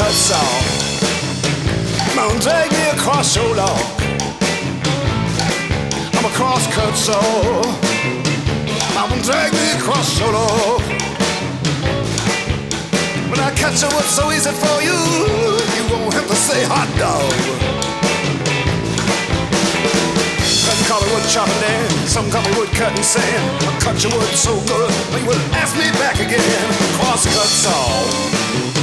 cross-cut saw. Come on, drag me across your lawn. I'm a cross-cut saw. Come on, drag me across your lawn. When I catch a wood so easy for you, you won't have to say hot dog. Some call me wood chopping Dan, some call me wood cutting sand. I cut your wood so good, you will ask me back again. Cross-cut saw.